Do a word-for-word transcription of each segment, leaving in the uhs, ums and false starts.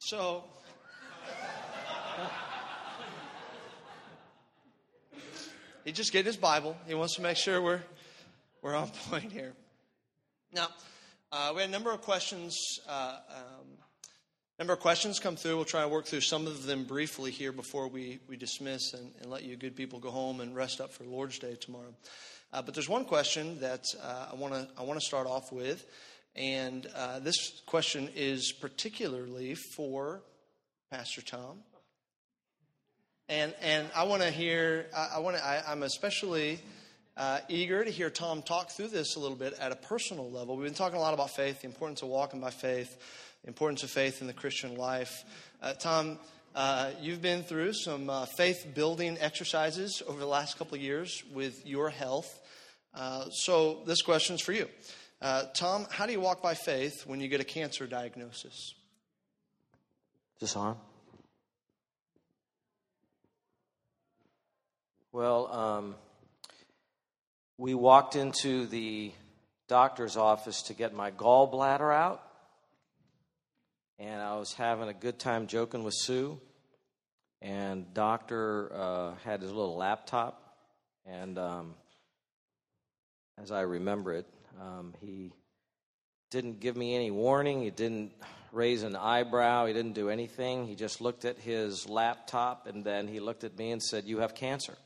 So, he's just getting his Bible. He wants to make sure we're we're on point here. Now, uh, we had a number of questions. Uh, um, number of questions come through. We'll try and work through some of them briefly here before we we dismiss and, and let you good people go home and rest up for Lord's Day tomorrow. Uh, but there's one question that uh, I want to I want to start off with, and uh, this question is particularly for Pastor Tom. And and I want to hear. I, I want to. I'm especially uh, eager to hear Tom talk through this a little bit at a personal level. We've been talking a lot about faith, the importance of walking by faith, the importance of faith in the Christian life. Uh, Tom, uh, you've been through some uh, faith-building exercises over the last couple of years with your health. Uh, so this question's for you, uh, Tom. How do you walk by faith when you get a cancer diagnosis? Is this on? Well, um, we walked into the doctor's office to get my gallbladder out, and I was having a good time joking with Sue, and doctor uh, had his little laptop, and um, as I remember it, um, he didn't give me any warning. He didn't raise an eyebrow. He didn't do anything. He just looked at his laptop, and then he looked at me and said, "You have cancer."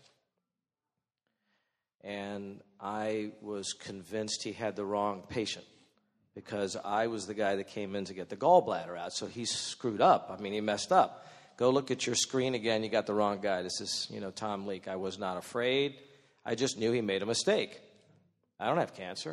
And I was convinced he had the wrong patient because I was the guy that came in to get the gallbladder out. So he screwed up. I mean, he messed up. Go look at your screen again. You got the wrong guy. This is, you know, Tom Leake. I was not afraid. I just knew he made a mistake. I don't have cancer.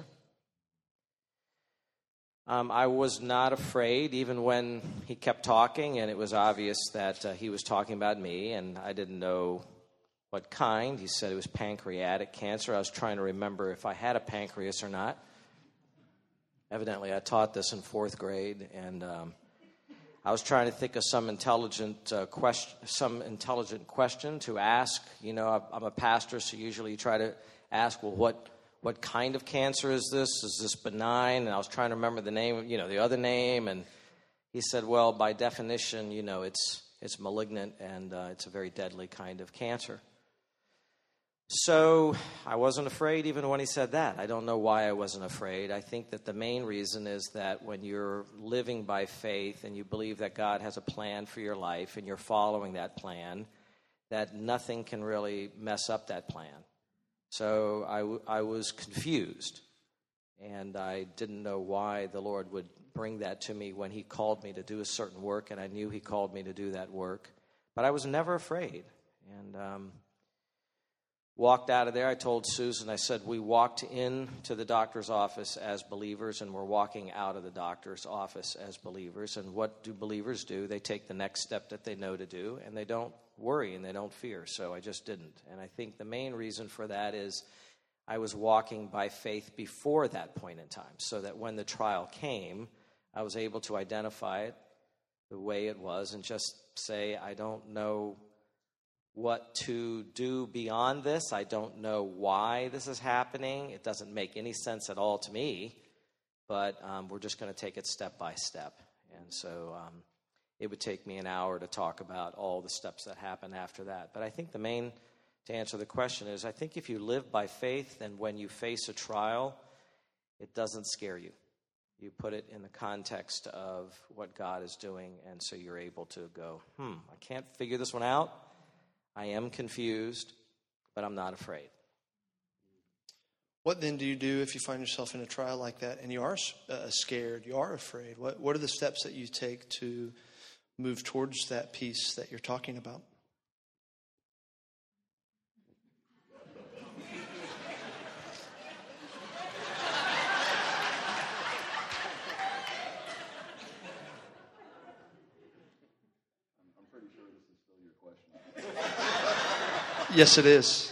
Um, I was not afraid even when he kept talking, and it was obvious that uh, he was talking about me, and I didn't know what kind. He said it was pancreatic cancer. I was trying to remember if I had a pancreas or not. Evidently, I taught this in fourth grade, and um, I was trying to think of some intelligent uh, question, some intelligent question to ask. You know, I'm a pastor, so usually you try to ask, well, what what kind of cancer is this? Is this benign? And I was trying to remember the name, you know, the other name, and he said, well, by definition, you know, it's it's malignant and uh, it's a very deadly kind of cancer. So I wasn't afraid even when he said that. I don't know why I wasn't afraid. I think that the main reason is that when you're living by faith and you believe that God has a plan for your life and you're following that plan, that nothing can really mess up that plan. So I, w- I was confused, and I didn't know why the Lord would bring that to me when he called me to do a certain work, and I knew he called me to do that work. But I was never afraid. And um walked out of there. I told Susan, I said, we walked into the doctor's office as believers, and we're walking out of the doctor's office as believers. And what do believers do? They take the next step that they know to do, and they don't worry and they don't fear. So I just didn't. And I think the main reason for that is I was walking by faith before that point in time, so that when the trial came, I was able to identify it the way it was and just say, I don't know what to do beyond this. I don't know why this is happening. It doesn't make any sense at all to me, but um, we're just going to take it step by step. And so um, it would take me an hour to talk about all the steps that happen after that. But I think the main, to answer the question, is I think if you live by faith, then when you face a trial, it doesn't scare you. You put it in the context of what God is doing, and so you're able to go, hmm, I can't figure this one out. I am confused, but I'm not afraid. What then do you do if you find yourself in a trial like that and you are uh, scared, you are afraid? What What are the steps that you take to move towards that peace that you're talking about? I'm pretty sure this is still your question. Yes, it is.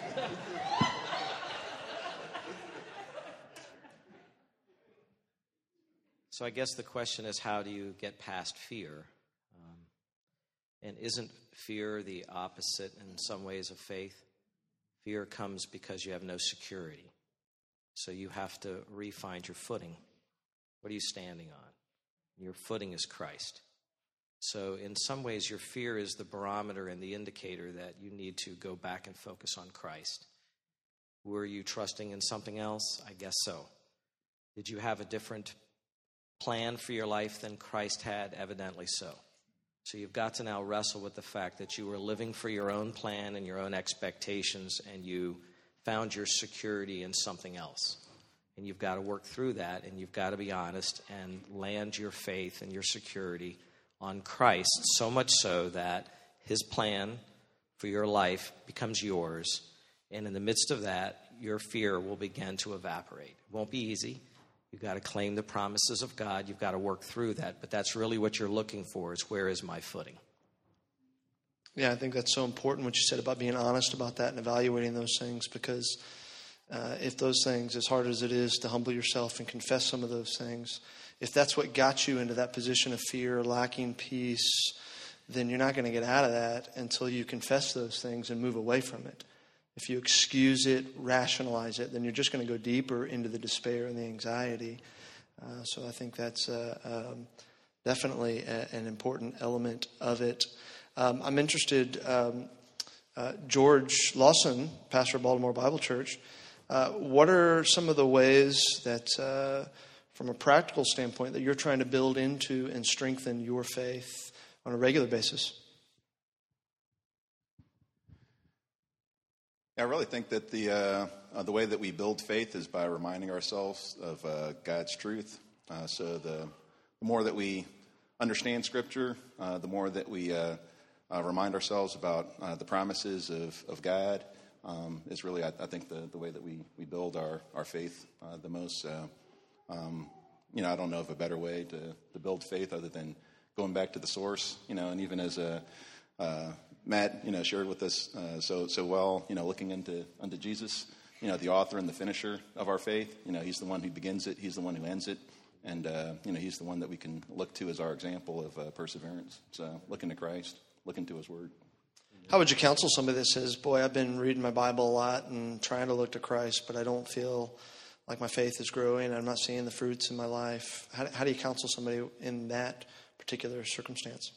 So I guess the question is, how do you get past fear? Um, and isn't fear the opposite in some ways of faith? Fear comes because you have no security. So you have to re-find your footing. What are you standing on? Your footing is Christ. So in some ways, your fear is the barometer and the indicator that you need to go back and focus on Christ. Were you trusting in something else? I guess so. Did you have a different plan for your life than Christ had? Evidently so. So you've got to now wrestle with the fact that you were living for your own plan and your own expectations, and you found your security in something else. And you've got to work through that, and you've got to be honest and land your faith and your security on Christ, so much so that his plan for your life becomes yours. And in the midst of that, your fear will begin to evaporate. It won't be easy. You've got to claim the promises of God. You've got to work through that. But that's really what you're looking for, is where is my footing? Yeah, I think that's so important what you said about being honest about that and evaluating those things, because uh, if those things, as hard as it is to humble yourself and confess some of those things, if that's what got you into that position of fear, lacking peace, then you're not going to get out of that until you confess those things and move away from it. If you excuse it, rationalize it, then you're just going to go deeper into the despair and the anxiety. Uh, so I think that's uh, um, definitely a, an important element of it. Um, I'm interested, um, uh, George Lawson, pastor of Baltimore Bible Church, uh, what are some of the ways that, uh, from a practical standpoint, that you're trying to build into and strengthen your faith on a regular basis? I really think that the uh, uh, the way that we build faith is by reminding ourselves of uh, God's truth. Uh, so the, the more that we understand Scripture, uh, the more that we uh, uh, remind ourselves about uh, the promises of, of God um, is really, I, I think, the, the way that we, we build our, our faith uh, the most. Uh, um, you know, I don't know of a better way to, to build faith other than going back to the source, you know, and even as a uh, Matt, you know, shared with us uh, so so well, you know, looking into unto Jesus, you know, the author and the finisher of our faith. You know, he's the one who begins it. He's the one who ends it. And, uh, you know, he's the one that we can look to as our example of uh, perseverance. So looking to Christ, looking to his word. How would you counsel somebody that says, boy, I've been reading my Bible a lot and trying to look to Christ, but I don't feel like my faith is growing. I'm not seeing the fruits in my life. How, how do you counsel somebody in that particular circumstance?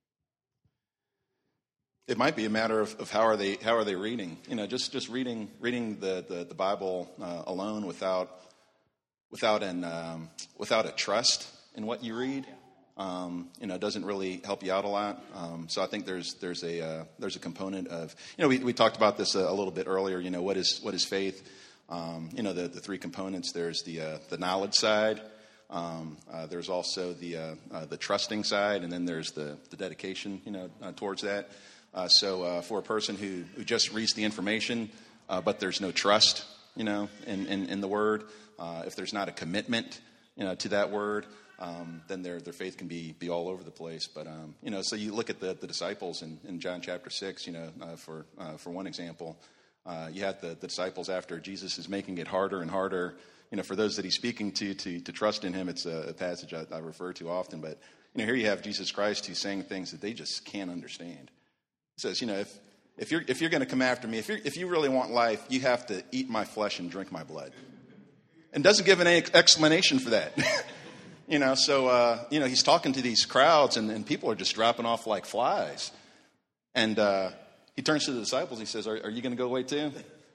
It might be a matter of, of how are they how are they reading? You know, just just reading reading the the, the Bible uh, alone without without an um, without a trust in what you read, um, you know, doesn't really help you out a lot. Um, so I think there's there's a uh, there's a component of, you know, we we talked about this a, a little bit earlier. You know, what is what is faith? Um, you know, the the three components. There's the uh, the knowledge side. Um, uh, there's also the uh, uh, the trusting side, and then there's the the dedication, you know, uh, towards that. Uh, so uh, for a person who, who just reads the information, uh, but there's no trust, you know, in, in, in the word, uh, if there's not a commitment, you know, to that word, um, then their their faith can be be all over the place. But um, you know, so you look at the, the disciples in, in John chapter six, you know, uh, for uh, for one example, uh, you had the, the disciples after Jesus is making it harder and harder, you know, for those that he's speaking to to to trust in him. It's a, a passage I, I refer to often, but you know, here you have Jesus Christ who's saying things that they just can't understand. Says, you know, if if you're if you're going to come after me, if you if you really want life, you have to eat my flesh and drink my blood. And doesn't give any explanation for that. you know, so uh, you know, he's talking to these crowds, and, and people are just dropping off like flies. And uh, he turns to the disciples. He says, "Are, are you going to go away too?"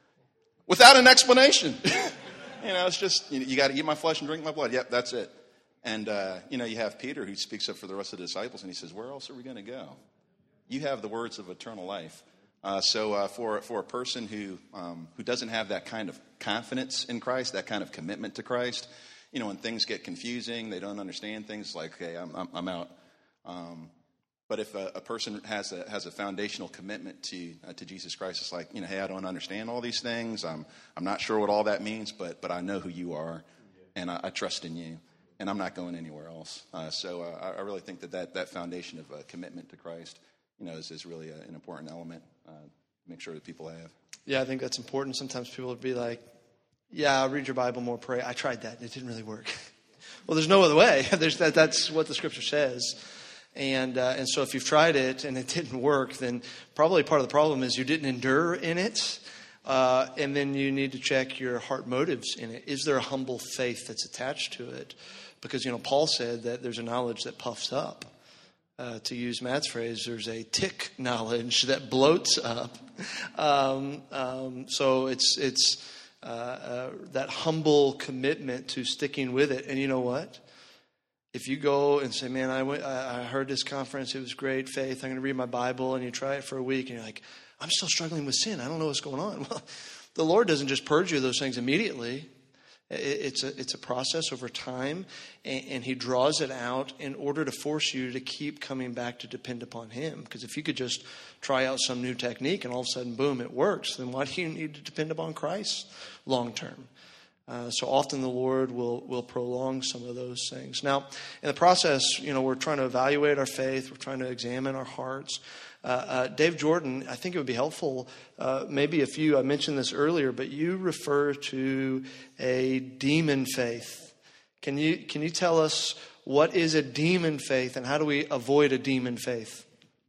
Without an explanation. you know, it's just you, you got to eat my flesh and drink my blood. Yep, that's it. And uh, you know, you have Peter who speaks up for the rest of the disciples, and he says, "Where else are we going to go? You have the words of eternal life." Uh, so uh, for for a person who um, who doesn't have that kind of confidence in Christ, that kind of commitment to Christ, you know, when things get confusing, they don't understand things, like, okay, I'm I'm, I'm out. Um, but if a, a person has a has a foundational commitment to uh, to Jesus Christ, it's like, you know, hey, I don't understand all these things. I'm I'm not sure what all that means, but but I know who you are, and I, I trust in you, and I'm not going anywhere else. Uh, so uh, I, I really think that that, that foundation of uh, commitment to Christ, you know, is, is really a, an important element uh, to make sure that people have. Yeah, I think that's important. Sometimes people would be like, yeah, I'll read your Bible more, pray. I tried that. It didn't really work. Well, there's no other way. There's that, that's what the Scripture says. And uh, and so if you've tried it and it didn't work, then probably part of the problem is you didn't endure in it. Uh, and then you need to check your heart motives in it. Is there a humble faith that's attached to it? Because, you know, Paul said that there's a knowledge that puffs up. Uh, to use Matt's phrase, there's a tick knowledge that bloats up. Um, um, so it's it's uh, uh, that humble commitment to sticking with it. And you know what? If you go and say, man, I, went, I heard this conference, it was great, faith, I'm going to read my Bible, and you try it for a week, and you're like, I'm still struggling with sin. I don't know what's going on. Well, the Lord doesn't just purge you of those things immediately. It's a, it's a process over time, and, and he draws it out in order to force you to keep coming back to depend upon him. Because if you could just try out some new technique and all of a sudden, boom, it works, then why do you need to depend upon Christ long term? Uh, so often the Lord will will prolong some of those things. Now, in the process, you know, we're trying to evaluate our faith. We're trying to examine our hearts. Uh, uh, Dave Jordan, I think it would be helpful, uh, maybe if you, I mentioned this earlier, but you refer to a demon faith. Can you can you tell us what is a demon faith and how do we avoid a demon faith?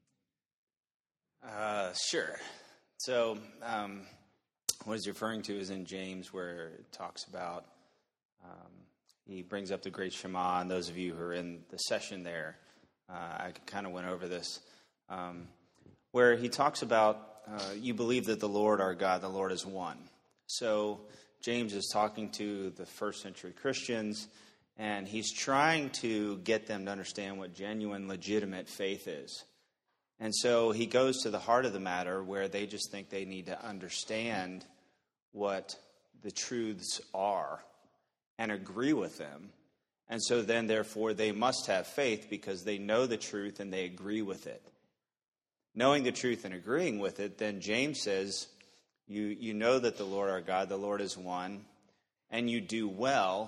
Uh, sure. So um, what he's referring to is in James, where it talks about, um, he brings up the great Shema, and those of you who are in the session there, uh, I kind of went over this. Um, where he talks about, uh, you believe that the Lord our God, the Lord is one. So James is talking to the first century Christians, and he's trying to get them to understand what genuine, legitimate faith is. And so he goes to the heart of the matter, where they just think they need to understand what the truths are and agree with them. And so then, therefore, they must have faith because they know the truth and they agree with it. Knowing the truth and agreeing with it, then James says, you, you know that the Lord our God, the Lord is one, and you do well.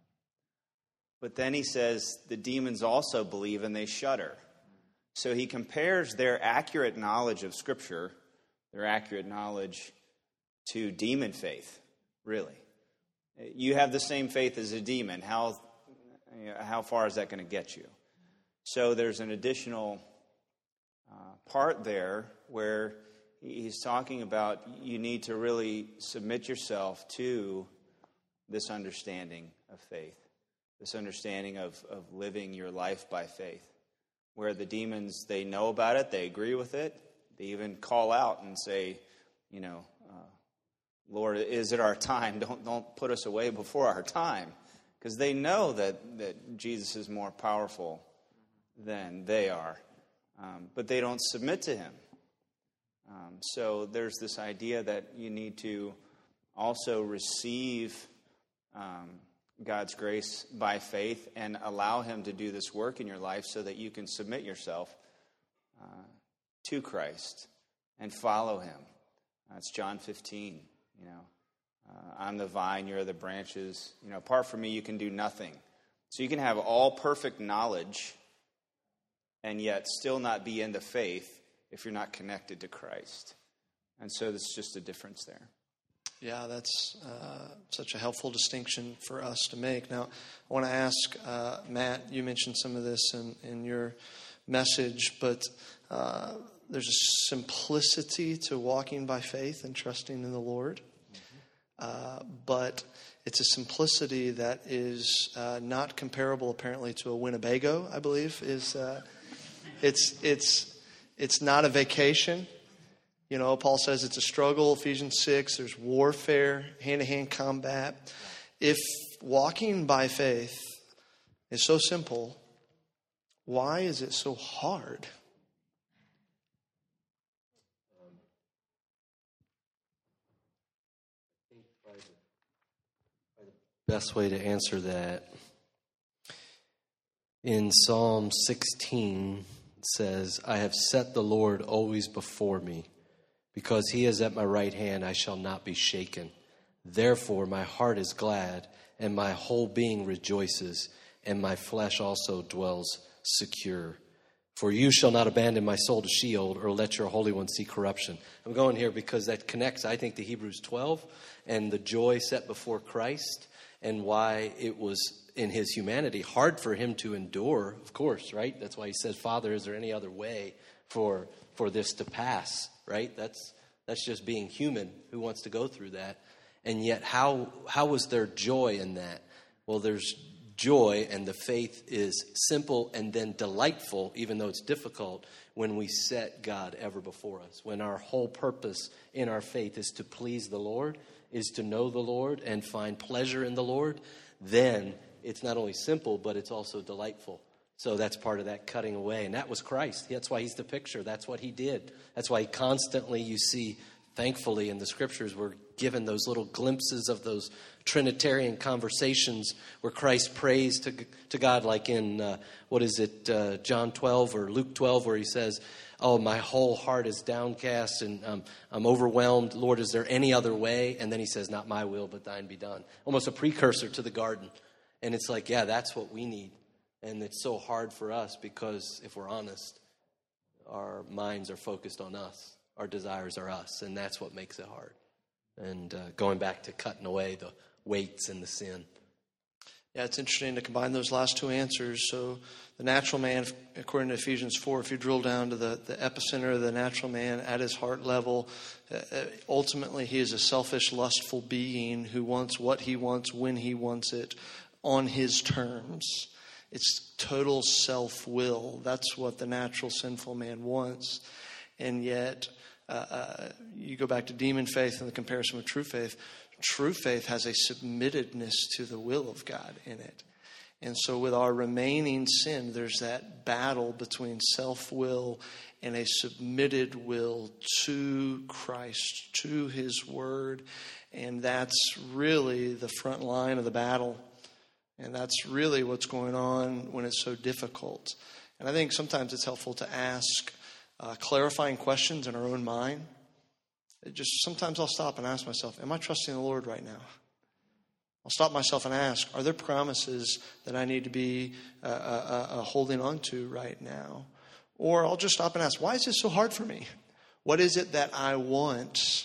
But then he says the demons also believe and they shudder. So he compares their accurate knowledge of Scripture, their accurate knowledge, to demon faith, really. You have the same faith as a demon. How, how far is that going to get you? So there's an additional uh, part there where he's talking about you need to really submit yourself to this understanding of faith, this understanding of, of living your life by faith, where the demons, they know about it, they agree with it, they even call out and say, you know, uh, Lord, is it our time? Don't don't put us away before our time, because they know that, that Jesus is more powerful than they are, um, but they don't submit to him. Um, so there's this idea that you need to also receive um, God's grace by faith and allow him to do this work in your life so that you can submit yourself uh, to Christ and follow him. That's John fifteen, you know. Uh, I'm the vine, you're the branches. You know, apart from me, you can do nothing. So you can have all perfect knowledge and yet still not be in the faith if you're not connected to Christ. And so there's just a difference there. Yeah, that's uh, such a helpful distinction for us to make. Now, I want to ask, uh, Matt, you mentioned some of this in, in your message, but uh, there's a simplicity to walking by faith and trusting in the Lord. Uh, but it's a simplicity that is uh, not comparable, apparently, to a Winnebago, I believe. Is uh, it's it's it's not a vacation. You know, Paul says it's a struggle, Ephesians six, there's warfare, hand-to-hand combat. If walking by faith is so simple, why is it so hard? The best way to answer that, in Psalm sixteen, it says, I have set the Lord always before me. Because he is at my right hand, I shall not be shaken. Therefore, my heart is glad, and my whole being rejoices, and my flesh also dwells secure. For you shall not abandon my soul to Sheol, or let your Holy One see corruption. I'm going here because that connects, I think, to Hebrews twelve, and the joy set before Christ, and why it was, in his humanity, hard for him to endure, of course, right? That's why he says, Father, is there any other way for for this to pass? Right? That's that's just being human who wants to go through that. And yet, how how was there joy in that? Well, there's joy, and the faith is simple and then delightful, even though it's difficult, when we set God ever before us. When our whole purpose in our faith is to please the Lord, is to know the Lord and find pleasure in the Lord, then it's not only simple, but it's also delightful. So that's part of that cutting away. And that was Christ. That's why he's the picture. That's what he did. That's why he constantly, you see, thankfully in the scriptures, we're given those little glimpses of those Trinitarian conversations where Christ prays to, to God, like in, uh, what is it, uh, John twelve or Luke twelve, where he says, oh, my whole heart is downcast and um, I'm overwhelmed. Lord, is there any other way? And then he says, not my will, but thine be done. Almost a precursor to the garden. And it's like, yeah, that's what we need. And it's so hard for us because, if we're honest, our minds are focused on us. Our desires are us, and that's what makes it hard. And uh, going back to cutting away the weights and the sin. Yeah, it's interesting to combine those last two answers. So the natural man, according to Ephesians four, if you drill down to the, the epicenter of the natural man at his heart level, uh, ultimately he is a selfish, lustful being who wants what he wants, when he wants it, on his terms. It's total self-will. That's what the natural sinful man wants. And yet, uh, uh, you go back to demon faith and the comparison with true faith. True faith has a submittedness to the will of God in it. And so with our remaining sin, there's that battle between self-will and a submitted will to Christ, to his word. And that's really the front line of the battle. And that's really what's going on when it's so difficult. And I think sometimes it's helpful to ask uh, clarifying questions in our own mind. It just sometimes I'll stop and ask myself, am I trusting the Lord right now? I'll stop myself and ask, are there promises that I need to be uh, uh, uh, holding on to right now? Or I'll just stop and ask, why is this so hard for me? What is it that I want?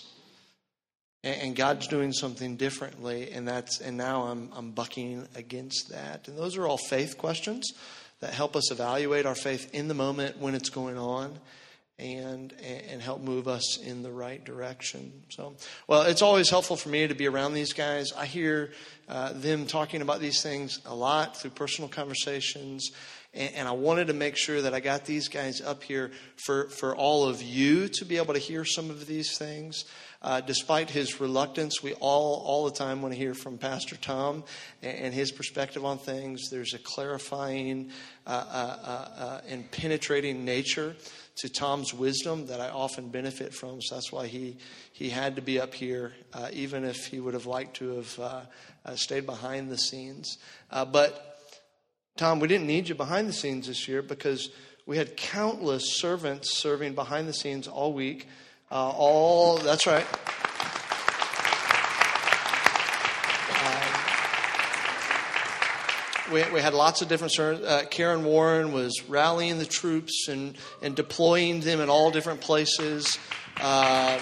And God's doing something differently, and that's and now I'm I'm bucking against that. And those are all faith questions that help us evaluate our faith in the moment when it's going on, and and help move us in the right direction. So, well, it's always helpful for me to be around these guys. I hear uh, them talking about these things a lot through personal conversations. And I wanted to make sure that I got these guys up here for, for all of you to be able to hear some of these things. Uh, despite his reluctance, we all all the time want to hear from Pastor Tom and, and his perspective on things. There's a clarifying uh, uh, uh, and penetrating nature to Tom's wisdom that I often benefit from. So that's why he, he had to be up here, uh, even if he would have liked to have uh, uh, stayed behind the scenes. Uh, but Tom, we didn't need you behind the scenes this year because we had countless servants serving behind the scenes all week. Uh, all that's right. Um, we, we had lots of different servants. Uh, Karen Warren was rallying the troops and, and deploying them in all different places. Um,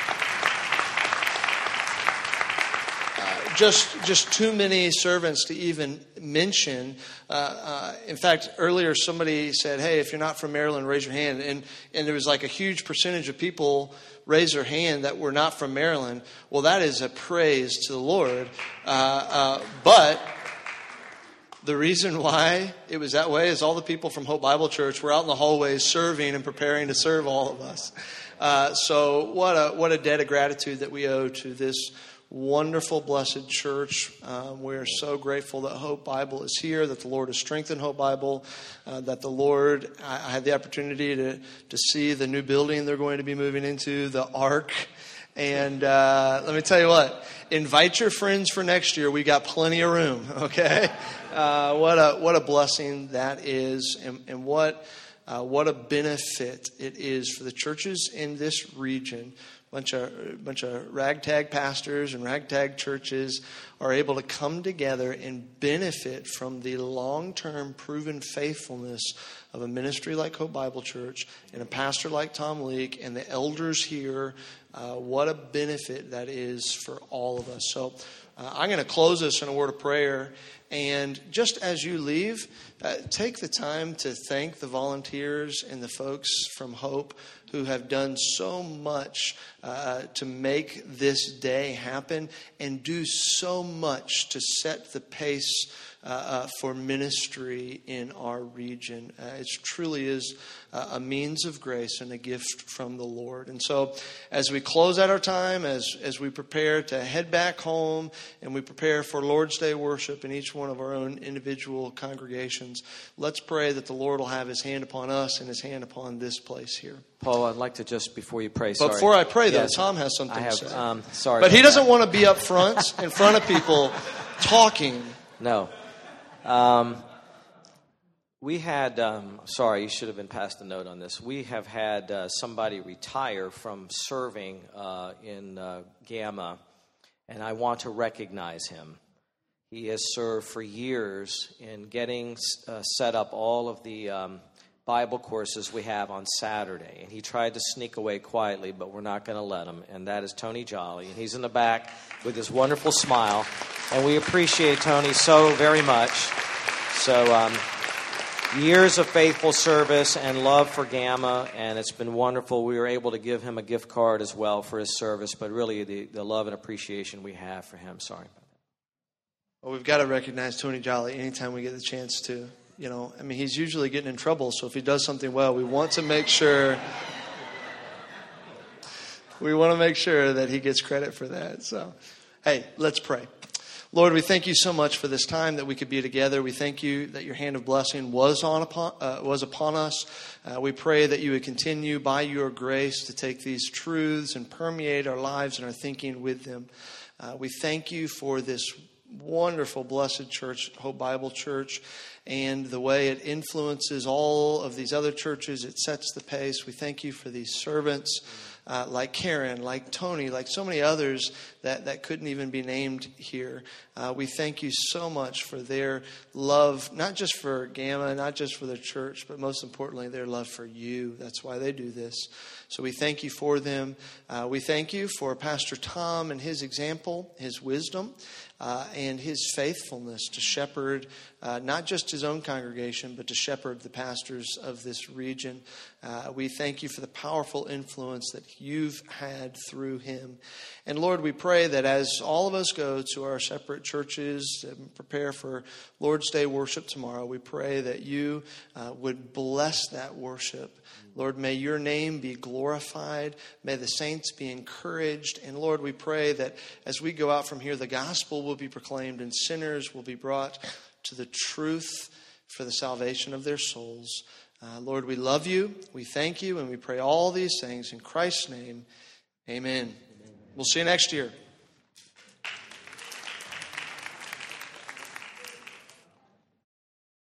Just just too many servants to even mention. Uh, uh, in fact, earlier somebody said, hey, if you're not from Maryland, raise your hand. And, and there was like a huge percentage of people raise their hand that were not from Maryland. Well, that is a praise to the Lord. Uh, uh, but the reason why it was that way is all the people from Hope Bible Church were out in the hallways serving and preparing to serve all of us. Uh, so what a what a debt of gratitude that we owe to this wonderful, blessed church. Um, we're so grateful that Hope Bible is here, that the Lord has strengthened Hope Bible, uh, that the Lord, I, I had the opportunity to, to see the new building they're going to be moving into, the Ark. And uh, let me tell you what, invite your friends for next year. We got plenty of room, okay? Uh, what a what a blessing that is, and, and what uh, what a benefit it is for the churches in this region. Bunch of bunch of ragtag pastors and ragtag churches are able to come together and benefit from the long-term proven faithfulness of a ministry like Hope Bible Church and a pastor like Tom Leake and the elders here. Uh, what a benefit that is for all of us. So uh, I'm going to close this in a word of prayer. And just as you leave, uh, take the time to thank the volunteers and the folks from Hope who have done so much uh, to make this day happen and do so much to set the pace uh, uh, for ministry in our region. Uh, it truly is uh, a means of grace and a gift from the Lord. And so as we close out our time, as, as we prepare to head back home and we prepare for Lord's Day worship in each one of our own individual congregations, let's pray that the Lord will have his hand upon us and his hand upon this place here. Paul, I'd like to just, before you pray, But sorry. before I pray, though, Yes. Tom has something I have, to say. um, sorry. But he about doesn't that. want to be up front, in front of people, talking. No. Um, we had, um, sorry, you should have been passed a note on this. We have had uh, somebody retire from serving uh, in uh, Gamma, and I want to recognize him. He has served for years in getting uh, set up all of the um, Bible courses we have on Saturday. And he tried to sneak away quietly, but we're not going to let him. And that is Tony Jolly. And he's in the back with his wonderful smile. And we appreciate Tony so very much. So um, years of faithful service and love for Gamma. And it's been wonderful. We were able to give him a gift card as well for his service. But really the, the love and appreciation we have for him. Sorry about that. Well, we've got to recognize Tony Jolly anytime we get the chance to. You know, I mean, he's usually getting in trouble, so if he does something well, we want to make sure we want to make sure that he gets credit for that. So, hey, let's pray. Lord, we thank you so much for this time that we could be together. We thank you that your hand of blessing was on upon uh, was upon us. Uh, we pray that you would continue by your grace to take these truths and permeate our lives and our thinking with them. Uh, we thank you for this wonderful, blessed church, Hope Bible Church, and the way it influences all of these other churches. It sets the pace. We thank you for these servants uh, like Karen, like Tony, like so many others that, that couldn't even be named here. Uh, we thank you so much for their love, not just for Gamma, not just for the church, but most importantly, their love for you. That's why they do this. So we thank you for them. Uh, we thank you for Pastor Tom and his example, his wisdom, uh, and his faithfulness to shepherd uh, not just his own congregation, but to shepherd the pastors of this region. Uh, we thank you for the powerful influence that you've had through him. And Lord, we pray that as all of us go to our separate churches and prepare for Lord's Day worship tomorrow, we pray that you uh, would bless that worship. Lord, may your name be glorified. May the saints be encouraged. And Lord, we pray that as we go out from here, the gospel will be proclaimed and sinners will be brought to the truth for the salvation of their souls. Uh, Lord, we love you. We thank you. And we pray all these things in Christ's name. Amen. We'll see you next year.